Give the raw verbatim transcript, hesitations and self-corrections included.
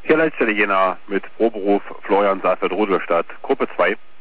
Hier Leitstelle Jena mit Proberuf Florian Saalfeld Rudolstadt, Gruppe zwei.